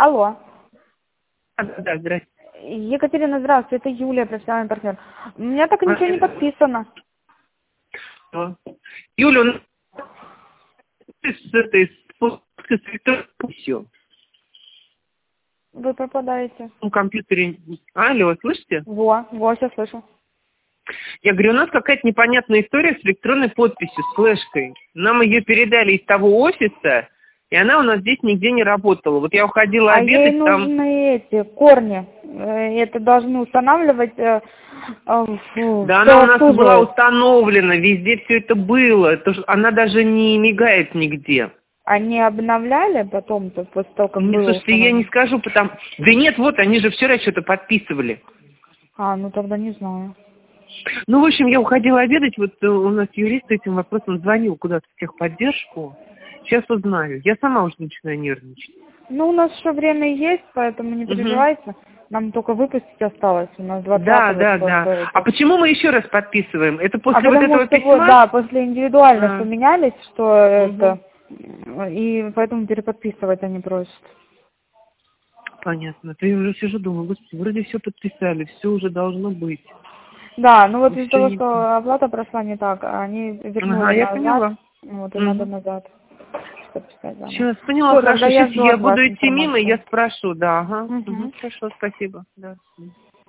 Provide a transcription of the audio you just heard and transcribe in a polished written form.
Алло. Да, здрасте. Екатерина, здравствуйте, это Юлия, профессиональный партнер. У меня так и ничего не подписано. Юля, у нас с этой все. Вы пропадаете. В компьютере. Алло, слышите? Во, сейчас слышу. Я говорю, у нас какая-то непонятная история с электронной подписью, с флешкой. Нам ее передали из того офиса, и она у нас здесь нигде не работала. Вот я уходила обедать, ей там... нужны эти корни. Это должны устанавливать. Да, она у нас была установлена, везде все это было. Она даже не мигает нигде. Они обновляли потом-то, после того, как было Слушайте, я не скажу, потому... Да нет, вот, они же вчера что-то подписывали. Ну тогда не знаю. Ну, в общем, я уходила обедать, вот у нас юрист этим вопросом звонил куда-то в техподдержку. Сейчас узнаю. Я сама уже начинаю нервничать. Ну, у нас еще время есть, поэтому не переживайте. Нам только выпустить осталось. У нас 20-го. Да. А почему мы еще раз подписываем? Это после вот этого потому что, письма? Да, после индивидуальных поменялись, что это... И поэтому переподписывать они просят. Понятно. Я уже сижу, думаю, господи, вроде все подписали, все уже должно быть. Да, ну вот из-за того, что оплата прошла не так, они вернули назад. Я поняла. Вот, и надо назад подписать заново. Сейчас поняла, хорошо. Тогда Сейчас я буду идти информацию. мимо, я спрошу, да. Хорошо, спасибо. Да.